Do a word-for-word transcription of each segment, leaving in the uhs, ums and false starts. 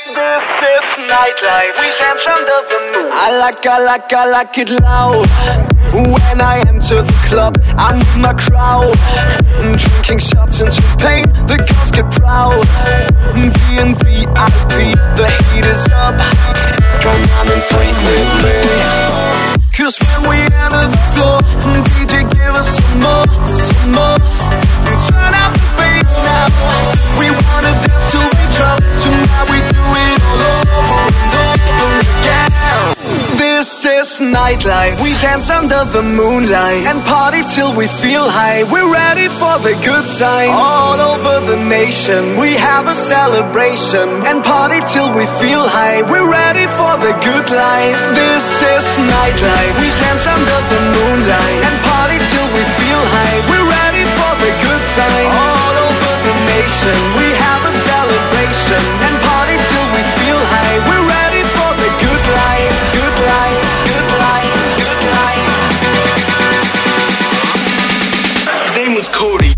This is nightlife, we dance under the moon. I like, I like, I like it loud. When I enter the club, I'm with my crowd, drinking shots and champagne, the girls get proud. Being V I P, the heat is up. Come on and freak with me. Cause when we enter the floor, D J give us some more, some more. Turn up the bass now. We wanna dance till we drop. Tonight we do it all over and over again. This is nightlife. We dance under the moonlight and party till we feel high. We're ready for the good time. All over the nation, we have a celebration and party till we feel high. We're ready for the good life. This is nightlife. We dance under the moonlight and party till we feel high. We're ready for the good time. All over the nation, we have a celebration and party till we feel high. We're ready for the good life. Good life, good life, good life. His name was Cody.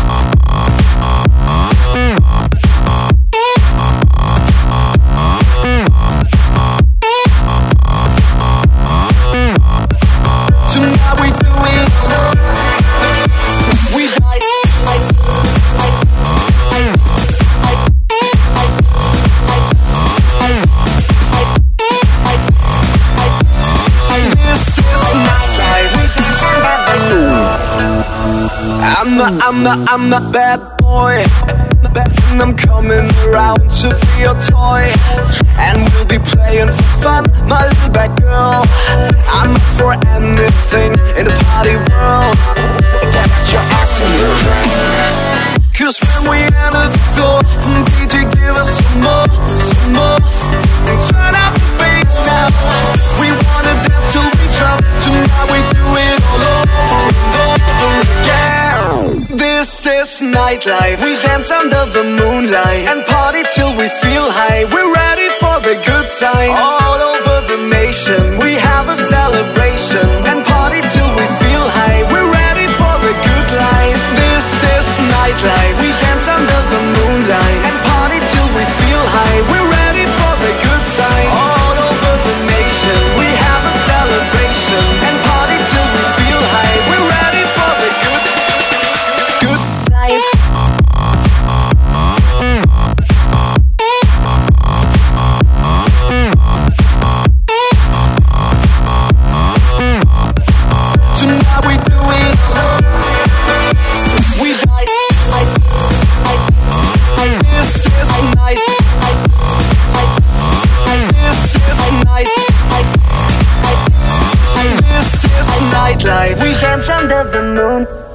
Tonight we do it. We die. I'm a, I'm a, I'm a bad boy, and I'm coming around to be your toy. And we'll be playing for fun, my little bad girl. I'm up for anything in the party world. Get your ass in the train. Cause when we enter the floor, D J give us some more, some more. Turn up the bass now. We wanna dance till we drop. Tonight we do it all over and over again. This is nightlife. We dance under the moonlight and party till we feel high. We're ready for the good time. All over the nation, we have a celebration and party till we feel high. We're ready for the good life. This is nightlife. We dance under the moonlight and party till we feel high. We're ready for the good time. All over the nation, we have a celebration and party till we feel high. We're ready for the good, good life. Tonight we do it. We die. This is night. This is night. This is nightlife. We dance under the moon.